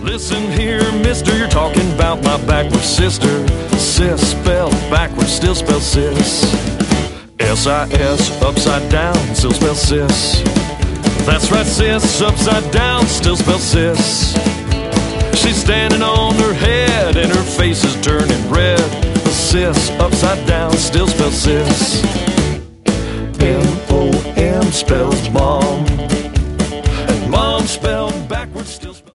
Listen here, mister, you're talking about my backward sister. Sis spelled backwards, still spells sis. S-I-S, upside down, still spells sis. That's right, sis, upside down, still spells sis. She's standing on her head and her face is turning red. But sis, upside down, still spells sis.